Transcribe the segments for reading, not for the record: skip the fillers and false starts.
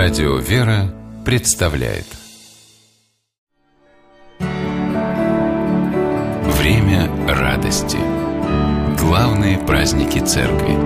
Радио «Вера» представляет Время радости. Главные праздники Церкви.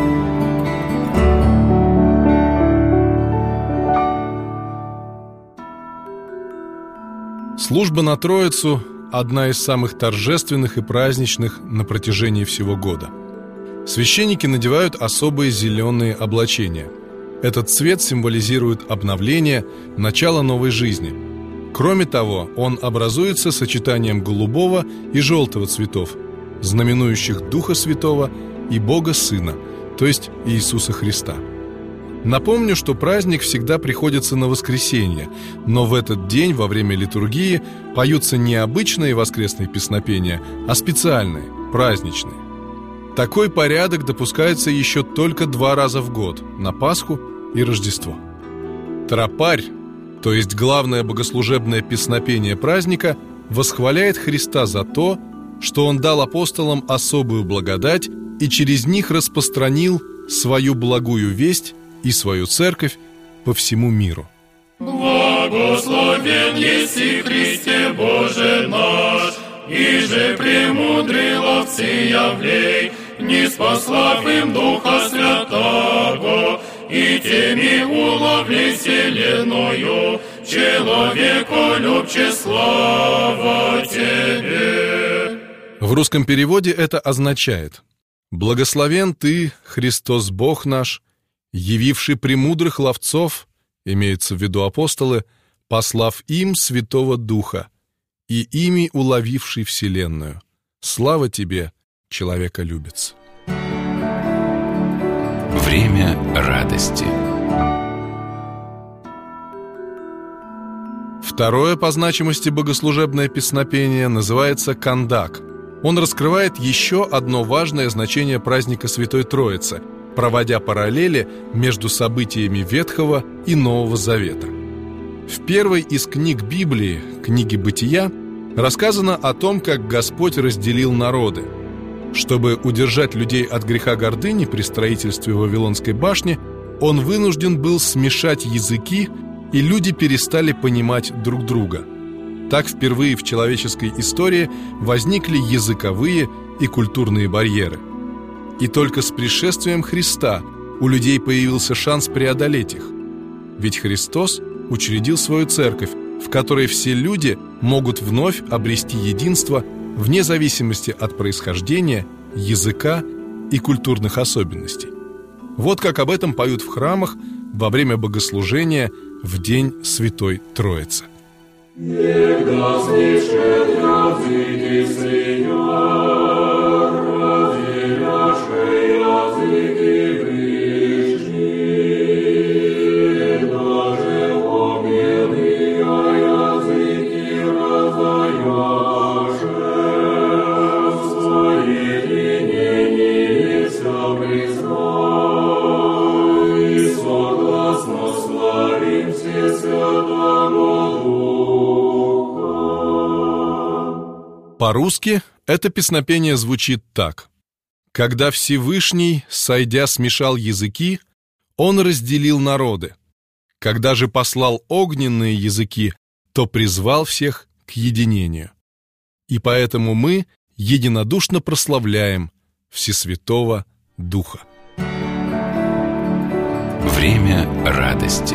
Служба на Троицу – одна из самых торжественных и праздничных на протяжении всего года. Священники надевают особые зеленые облачения. Этот цвет символизирует обновление, начало новой жизни. Кроме того, он образуется сочетанием голубого и желтого цветов, знаменующих Духа Святого и Бога Сына, то есть Иисуса Христа. Напомню, что праздник всегда приходится на воскресенье, но в этот день во время литургии поются не обычные воскресные песнопения, а специальные, праздничные. Такой порядок допускается еще только 2 раза в год – на Пасху и Рождество. Тропарь, то есть главное богослужебное песнопение праздника, восхваляет Христа за то, что Он дал апостолам особую благодать и через них распространил свою благую весть и свою церковь по всему миру. Благословен еси Христе Боже наш, и же премудрый ловцы явлей, не спаслав им Духа Святого, и теми уловли вселенную, человеколюбче слава Тебе. В русском переводе это означает: «Благословен Ты, Христос Бог наш, явивший премудрых ловцов, имеется в виду апостолы, послав им Святого Духа, и ими уловивший вселенную. Слава Тебе, человеколюбец». Время радости. Второе по значимости богослужебное песнопение называется «Кандак». Он раскрывает еще одно важное значение праздника Святой Троицы, проводя параллели между событиями Ветхого и Нового Завета. В первой из книг Библии, книге Бытия, рассказано о том, как Господь разделил народы. Чтобы удержать людей от греха гордыни при строительстве Вавилонской башни, Он вынужден был смешать языки, и люди перестали понимать друг друга. Так впервые в человеческой истории возникли языковые и культурные барьеры. И только с пришествием Христа у людей появился шанс преодолеть их. Ведь Христос учредил свою церковь, в которой все люди могут вновь обрести единство вне зависимости от происхождения, языка и культурных особенностей. Вот как об этом поют в храмах во время богослужения в день Святой Троицы. По-русски это песнопение звучит так: «Когда Всевышний, сойдя, смешал языки, Он разделил народы. Когда же послал огненные языки, то призвал всех к единению. И поэтому мы единодушно прославляем Всесвятого Духа». Время радости.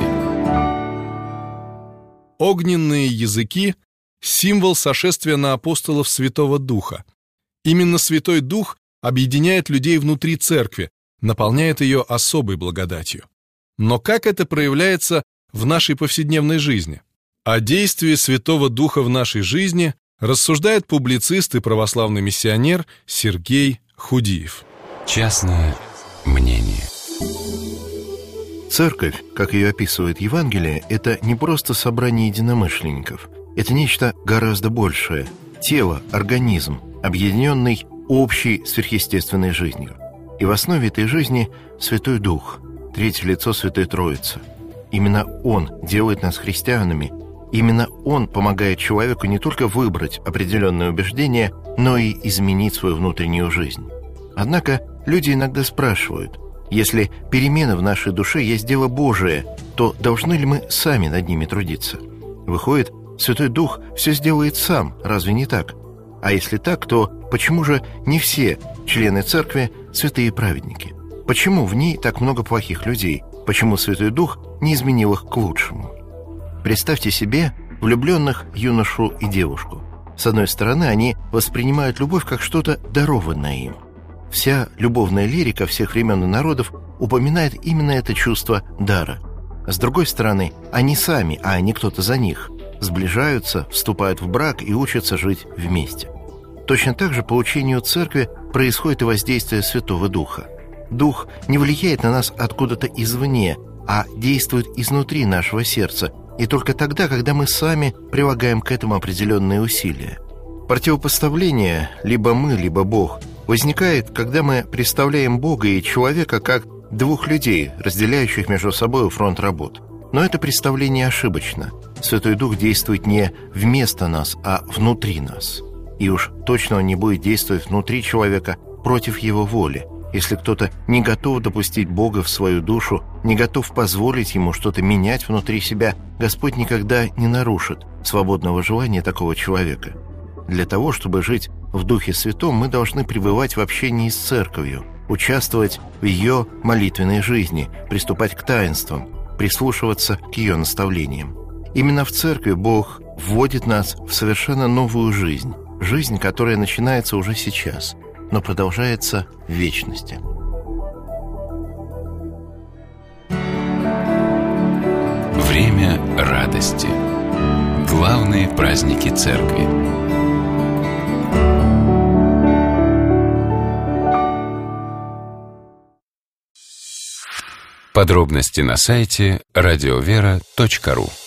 Огненные языки – символ сошествия на апостолов Святого Духа. Именно Святой Дух объединяет людей внутри церкви, наполняет ее особой благодатью. Но как это проявляется в нашей повседневной жизни? О действии Святого Духа в нашей жизни рассуждает публицист и православный миссионер Сергей Худиев. Частное мнение. Церковь, как ее описывает Евангелие, это не просто собрание единомышленников. Это нечто гораздо большее. Тело, организм, объединенный общей сверхъестественной жизнью. И в основе этой жизни Святой Дух, третье лицо Святой Троицы. Именно Он делает нас христианами. Именно Он помогает человеку не только выбрать определенное убеждение, но и изменить свою внутреннюю жизнь. Однако люди иногда спрашивают: если перемена в нашей душе есть дело Божие, то должны ли мы сами над ними трудиться? Выходит, Святой Дух все сделает сам, разве не так? А если так, то почему же не все члены Церкви святые праведники? Почему в ней так много плохих людей? Почему Святой Дух не изменил их к лучшему? Представьте себе влюбленных юношу и девушку. С одной стороны, они воспринимают любовь как что-то дарованное им. Вся любовная лирика всех времен и народов упоминает именно это чувство дара. С другой стороны, они сами, а не кто-то за них, сближаются, вступают в брак и учатся жить вместе. Точно так же по учению Церкви происходит и воздействие Святого Духа. Дух не влияет на нас откуда-то извне, а действует изнутри нашего сердца, и только тогда, когда мы сами прилагаем к этому определенные усилия. Противопоставление «либо мы, либо Бог» возникает, когда мы представляем Бога и человека как двух людей, разделяющих между собой фронт работ. Но это представление ошибочно. Святой Дух действует не вместо нас, а внутри нас. И уж точно он не будет действовать внутри человека против его воли. Если кто-то не готов допустить Бога в свою душу, не готов позволить ему что-то менять внутри себя, Господь никогда не нарушит свободного желания такого человека. Для того, чтобы жить в Духе Святом, мы должны пребывать в общении с Церковью, участвовать в ее молитвенной жизни, приступать к таинствам, прислушиваться к ее наставлениям. Именно в Церкви Бог вводит нас в совершенно новую жизнь, жизнь, которая начинается уже сейчас, но продолжается в вечности. Время радости. Главные праздники Церкви. Подробности на сайте radiovera.ru.